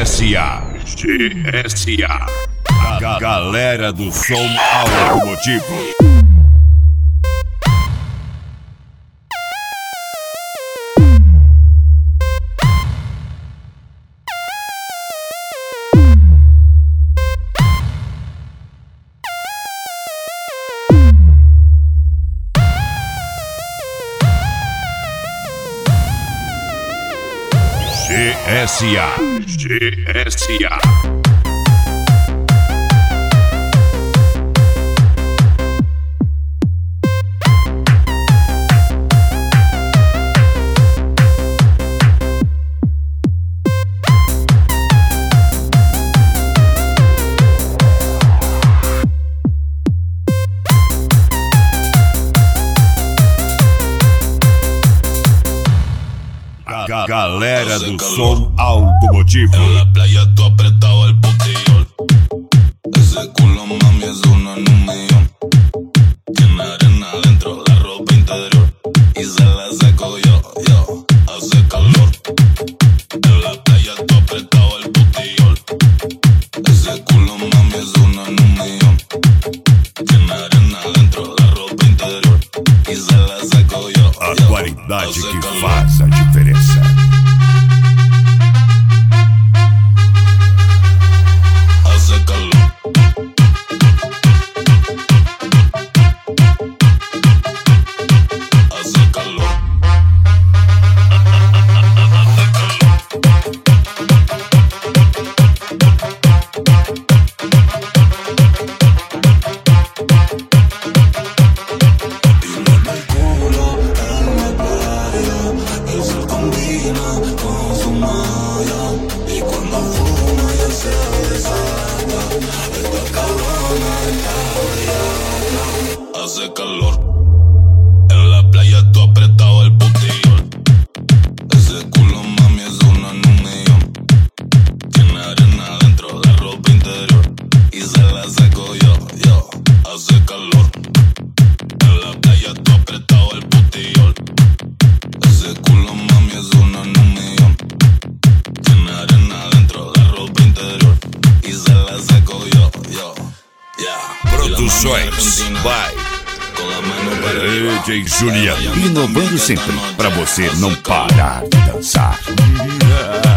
GSA. Galera do som automotivo. GSA. Galera do som automotivo. En la playa tú apretado el botellón. Ese culo mami es uno en un millón. Tiene arena adentro, la ropa interior. Y se la saco yo, hace calor. En la playa tú apretado el botellón. Ese culo mami es uno en un millón. Tiene arena adentro, la ropa interior. Y se la saco yo, a qualidade que faz a diferença. Hace calor. Hace calor. Hace calor. En la playa tú apretado el botellón. Ese culo mami es uno en un millón. Tiene arena adentro, la ropa interior. Y se la saco yo, hace calor. En la playa tú apretado el botellón. Ese culo mami es uno en un millón. Tiene arena adentro, la ropa interior. Y se la saco yo, Produções by DJ Juliano. Inovando sempre pra você não parar de dançar.